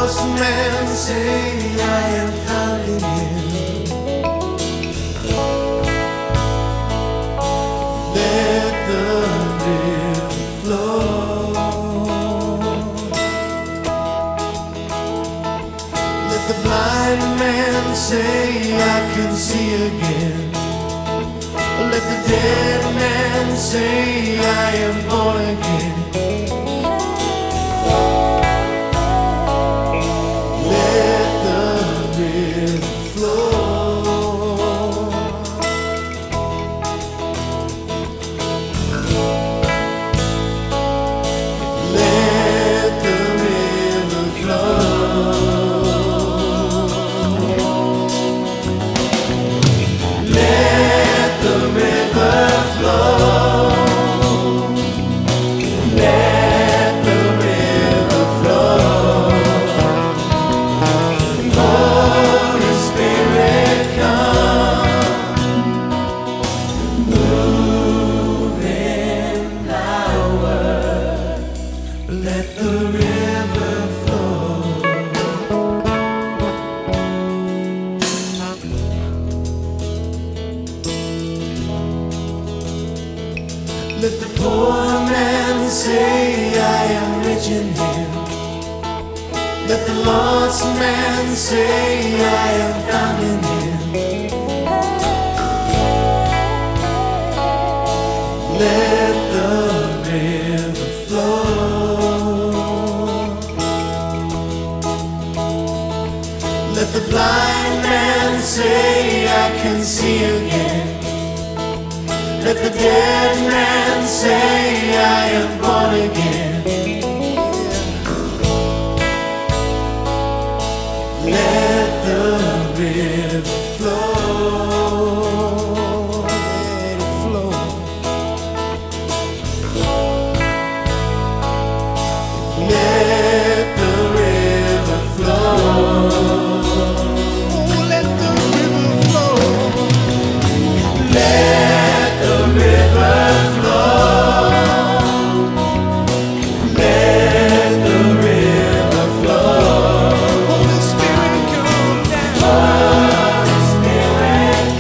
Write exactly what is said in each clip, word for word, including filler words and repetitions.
lost man say I am found in Him. Let the river flow. Let the blind man say I can see again. Let the dead man say I am born again. Let the river flow. Let the river flow. Let the river flow. Let the river flow. Holy Spirit, come. Move in power. Let the river flow. Let the poor man say I am rich in Him. Let the lost man say I am found in Him. Let the river flow. Let the blind man say I can see again. Let the dead man say I am born again. Let the river flow. Let it flow. Let the river flow. Oh, let the river flow. Let the river flow. Let the river flow. Holy Spirit, come down. Holy Spirit,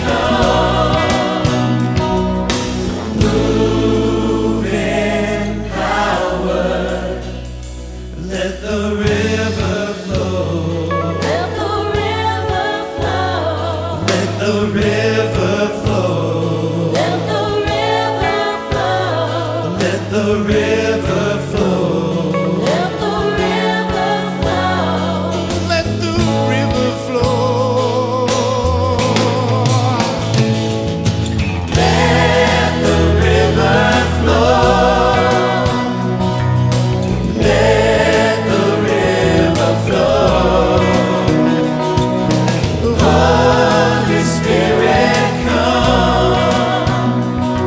come. Move in power. Let the river flow. Let the river flow. Let the river flow. Let the river flow. Let the river flow. Let the river flow. Let the river flow. Let the river flow. Let the river flow. Holy Spirit, come.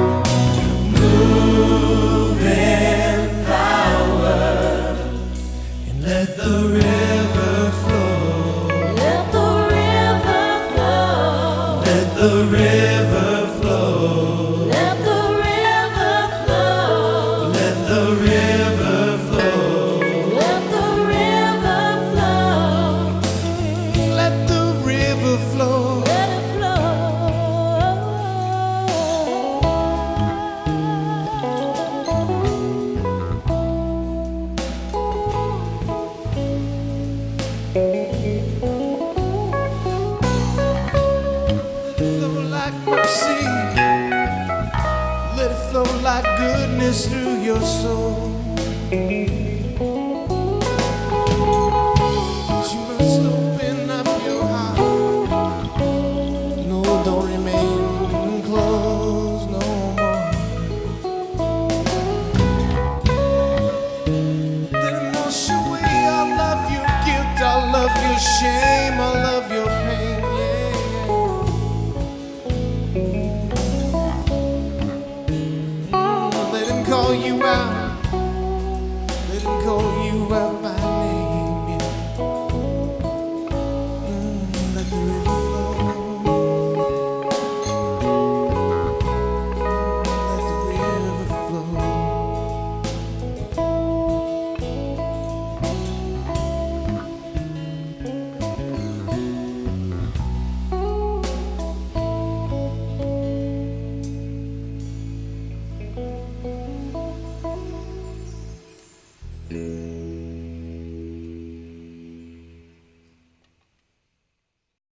Move in power. And let the river flow. Let the river flow. Let the river flow. Let the river flow. Let the river flow. Let the river flow. Let the river flow. Let it Let it flow like mercy. Let it flow like goodness through your soul. But you must open up your heart. No, don't remain closed no more. Let Him wash away all of your guilt, all of your shame, all of your pain. Yeah. Let Him call you out. Let Him call you out.